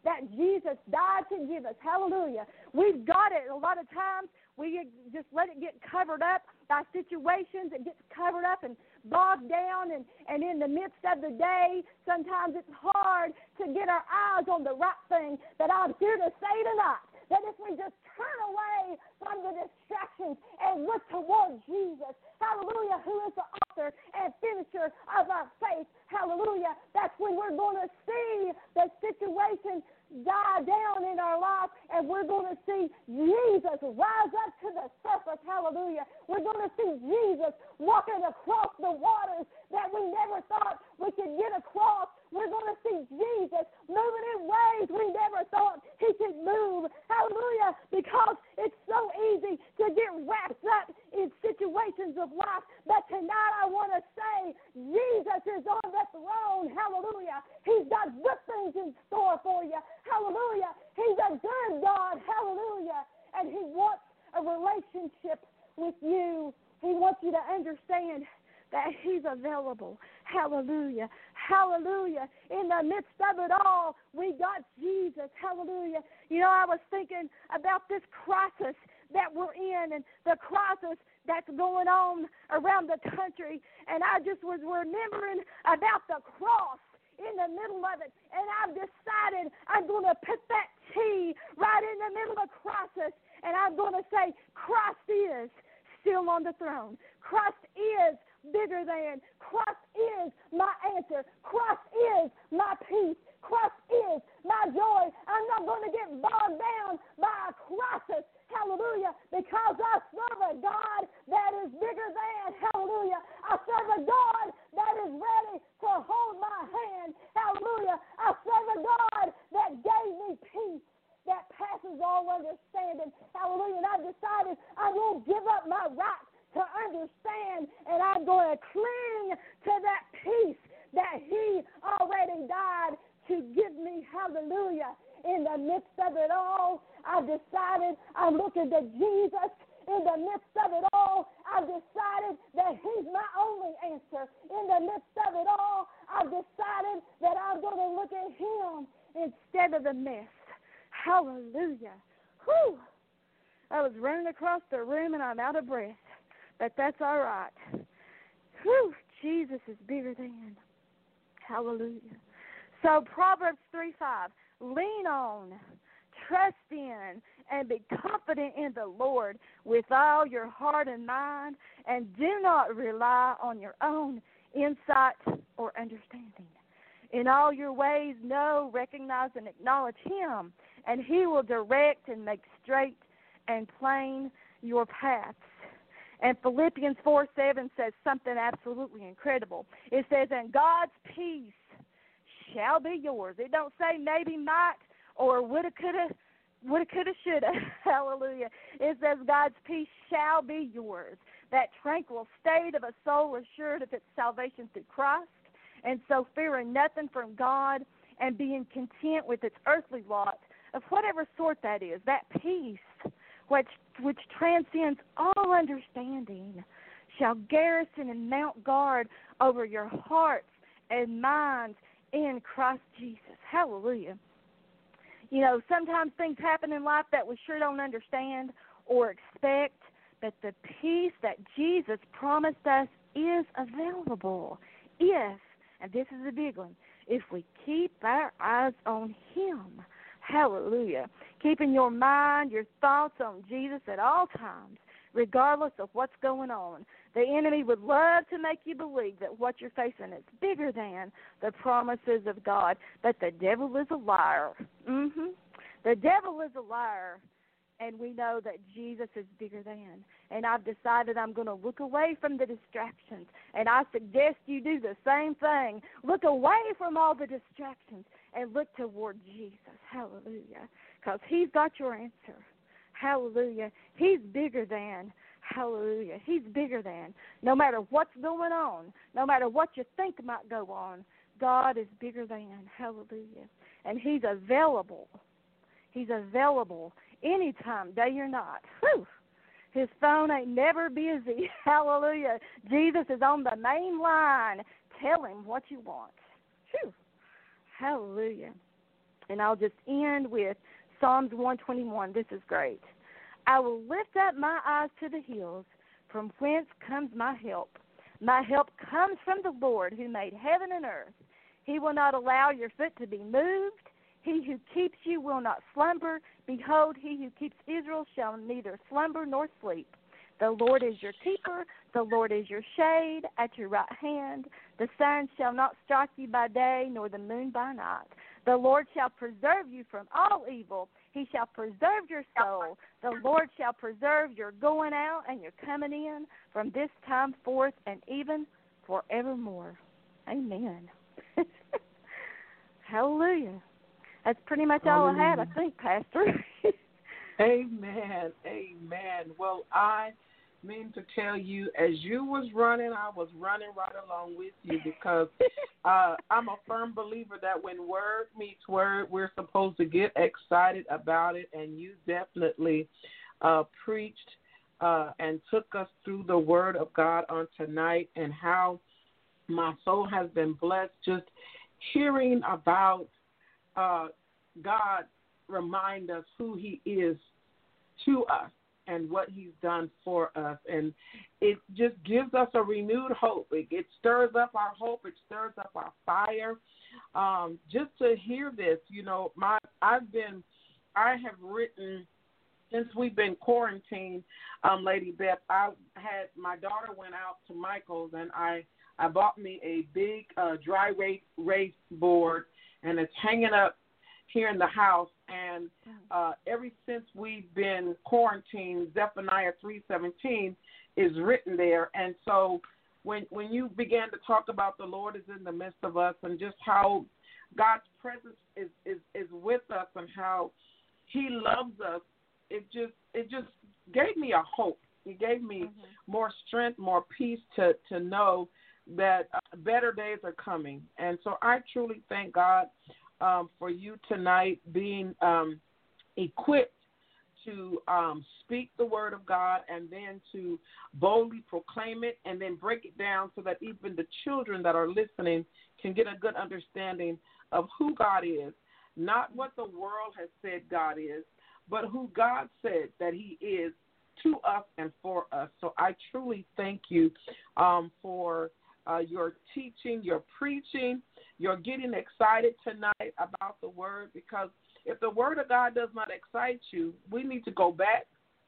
that Jesus died to give us. Hallelujah. We've got it. A lot of times we just let it get covered up by situations. It gets covered up and bogged down, and, and in the midst of the day, sometimes it's hard to get our eyes on the right thing. But I'm here to say tonight that if we just turn away from the distractions and look toward Jesus, hallelujah, who is the author and finisher of our faith, hallelujah, that's when we're going to see the situation die down in our life, and we're going to see Jesus rise up to the surface, hallelujah. We're going to see Jesus walking across the waters that we never thought we could get across. We're going to see Jesus moving in ways we never thought he could move, hallelujah, because it's so easy to get wrapped up in situations of life. But tonight I want to say Jesus is on the throne, hallelujah. He's got good things in store for you, hallelujah. He's a good God, hallelujah, and he wants a relationship with you. He wants you to understand that he's available. Hallelujah. Hallelujah. In the midst of it all, we got Jesus. Hallelujah. You know, I was thinking about this crisis that we're in and the crisis that's going on around the country, and I just was remembering about the cross in the middle of it, and I've decided I'm going to put that T right in the middle of crisis, and I'm going to say Christ is still on the throne. Christ is bigger than. Christ is my answer. Christ is my peace. Christ is my joy. I'm not going to get bogged down by a crisis. Hallelujah. Because I serve a God that is bigger than. Hallelujah. I serve a God that is ready to hold my hand. Hallelujah. I serve a God that gave me peace that passes all understanding. Hallelujah. And I've decided I won't give up my right to understand, and I'm going to cling to that peace that he already died to give me. Hallelujah. In the midst of it all, I've decided I'm looking to Jesus. In the midst of it all, I've decided that he's my only answer. In the midst of it all, I've decided that I'm going to look at him instead of the mess. Hallelujah. Whew. I was running across the room and I'm out of breath. But that's all right. Whew, Jesus is bigger than. Hallelujah. So Proverbs three five, lean on, trust in, and be confident in the Lord with all your heart and mind, and do not rely on your own insight or understanding. In all your ways, know, recognize, and acknowledge him, and he will direct and make straight and plain your paths. And Philippians four seven says something absolutely incredible. It says, and God's peace shall be yours. It don't say maybe, might, or woulda, coulda, woulda, coulda, shoulda. Hallelujah. It says God's peace shall be yours. That tranquil state of a soul assured of its salvation through Christ. And so fearing nothing from God and being content with its earthly lot of whatever sort that is, that peace which which transcends all understanding, shall garrison and mount guard over your hearts and minds in Christ Jesus. Hallelujah. You know, sometimes things happen in life that we sure don't understand or expect, but the peace that Jesus promised us is available if, and this is a big one, if we keep our eyes on him. Hallelujah. Keeping your mind, your thoughts on Jesus at all times, regardless of what's going on. The enemy would love to make you believe that what you're facing is bigger than the promises of God, but the devil is a liar. Mm-hmm. The devil is a liar, and we know that Jesus is bigger than. And I've decided I'm going to look away from the distractions, and I suggest you do the same thing. Look away from all the distractions and look toward Jesus. Hallelujah. Because he's got your answer. Hallelujah. He's bigger than. Hallelujah. He's bigger than. No matter what's going on, no matter what you think might go on, God is bigger than. Hallelujah. And he's available. He's available anytime, day or night. Whew. His phone ain't never busy. Hallelujah. Jesus is on the main line. Tell him what you want. Whew. Hallelujah. And I'll just end with Psalms one twenty-one. This is great. I will lift up my eyes to the hills, from whence comes my help. My help comes from the Lord who made heaven and earth. He will not allow your foot to be moved. He who keeps you will not slumber. Behold, he who keeps Israel shall neither slumber nor sleep. The Lord is your keeper. The Lord is your shade at your right hand. The sun shall not strike you by day, nor the moon by night. The Lord shall preserve you from all evil. He shall preserve your soul. The Lord shall preserve your going out and your coming in from this time forth and even forevermore. Amen. Hallelujah. That's pretty much all I had, I think, Pastor. Amen. Amen. Well, I mean to tell you, as you was running, I was running right along with you because uh, I'm a firm believer that when word meets word, we're supposed to get excited about it, and you definitely uh, preached uh, and took us through the word of God on tonight, and how my soul has been blessed just hearing about uh, God remind us who he is to us and what he's done for us. And it just gives us a renewed hope. It, it stirs up our hope. It stirs up our fire. Um, just to hear this, you know, my I've been, I have written, since we've been quarantined, um, Lady Beth, I had, my daughter went out to Michael's, and I, I bought me a big uh, dry erase, erase board, and it's hanging up here in the house, and uh, ever since we've been quarantined, Zephaniah three seventeen is written there. And so when when you began to talk about the Lord is in the midst of us, and just how God's presence is, is, is with us, and how he loves us, it just it just gave me a hope. It gave me mm-hmm. more strength, more peace to, to know that uh, better days are coming. And so I truly thank God Um, for you tonight being um, equipped to um, speak the word of God, and then to boldly proclaim it, and then break it down so that even the children that are listening can get a good understanding of who God is, not what the world has said God is, but who God said that he is to us and for us. So I truly thank you um, for uh, your teaching, your preaching. You're getting excited tonight about the word, because if the word of God does not excite you, we need to go back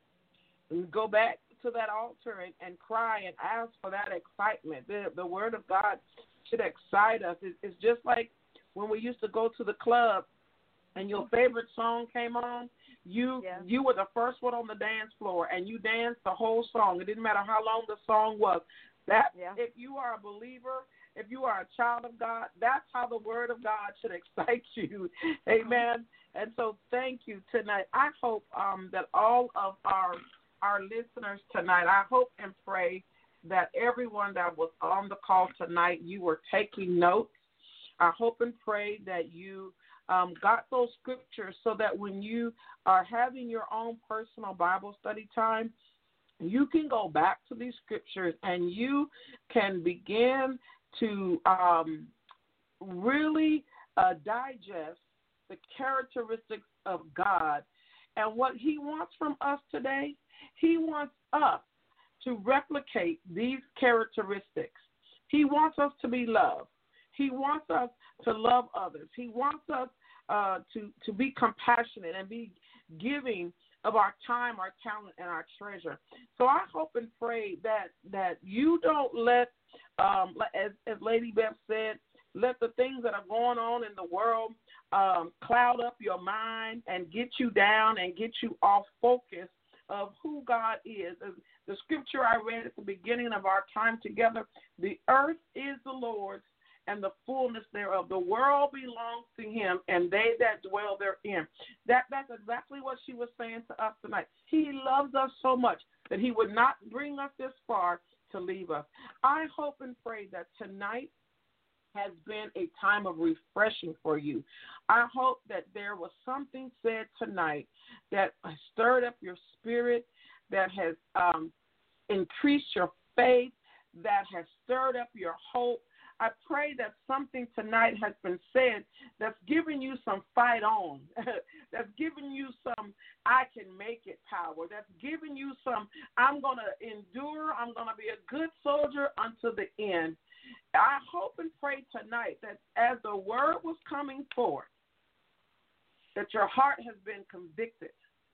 and go back to that altar and, and cry and ask for that excitement. The, the word of God should excite us. It, it's just like when we used to go to the club and your favorite song came on, you yeah. you were the first one on the dance floor, and you danced the whole song. It didn't matter how long the song was. That yeah. If you are a believer, if you are a child of God, that's how the word of God should excite you. Amen. And so thank you tonight. I hope um, that all of our our listeners tonight, I hope and pray that everyone that was on the call tonight, you were taking notes. I hope and pray that you um, got those scriptures so that when you are having your own personal Bible study time, you can go back to these scriptures and you can begin to um, really uh, digest the characteristics of God. And what he wants from us today, he wants us to replicate these characteristics. He wants us to be loved. He wants us to love others. He wants us uh, to, to be compassionate and be giving of our time, our talent, and our treasure. So I hope and pray that, that you don't let, um, as, as Lady Beth said, let the things that are going on in the world um, cloud up your mind and get you down and get you off focus of who God is. The scripture I read at the beginning of our time together, the earth is the Lord's and the fullness thereof. The world belongs to him, and they that dwell therein. That, that's exactly what she was saying to us tonight. He loves us so much that he would not bring us this far to leave us. I hope and pray that tonight has been a time of refreshing for you. I hope that there was something said tonight that has stirred up your spirit, that has um, increased your faith, that has stirred up your hope. I pray that something tonight has been said that's giving you some fight on, that's giving you some I can make it power, that's giving you some I'm going to endure, I'm going to be a good soldier unto the end. I hope and pray tonight that as the word was coming forth, that your heart has been convicted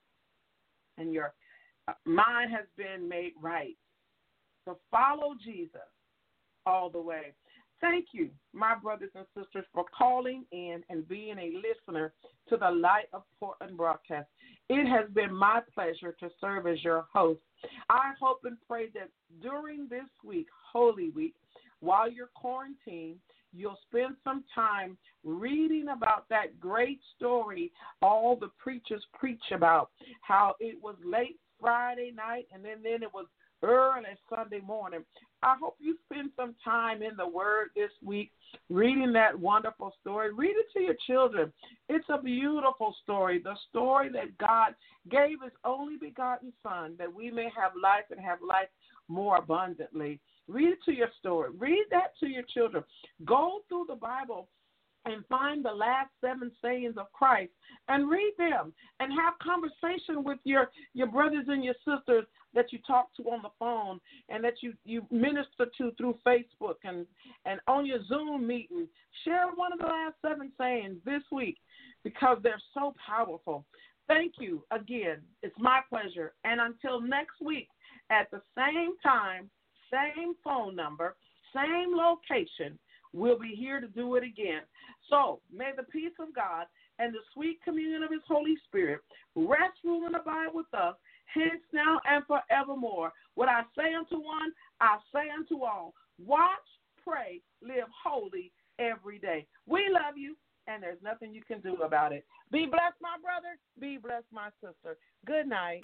and your mind has been made right to follow Jesus all the way. Thank you, my brothers and sisters, for calling in and being a listener to the Light of Portland broadcast. It has been my pleasure to serve as your host. I hope and pray that during this week, Holy Week, while you're quarantined, you'll spend some time reading about that great story all the preachers preach about, how it was late Friday night and then, then it was early Sunday morning. I hope you spend some time in the Word this week reading that wonderful story. Read it to your children. It's a beautiful story, the story that God gave His only begotten Son that we may have life and have life more abundantly. Read it to your story. Read that to your children. Go through the Bible and find the last seven sayings of Christ and read them and have conversation with your, your brothers and your sisters that you talk to on the phone and that you, you minister to through Facebook and, and on your Zoom meeting. Share one of the last seven sayings this week because they're so powerful. Thank you again. It's my pleasure. And until next week at the same time, same phone number, same location, we'll be here to do it again. So may the peace of God and the sweet communion of His Holy Spirit rest, rule, and abide with us, hence now and forevermore. What I say unto one, I say unto all. Watch, pray, live holy every day. We love you, and there's nothing you can do about it. Be blessed, my brother. Be blessed, my sister. Good night.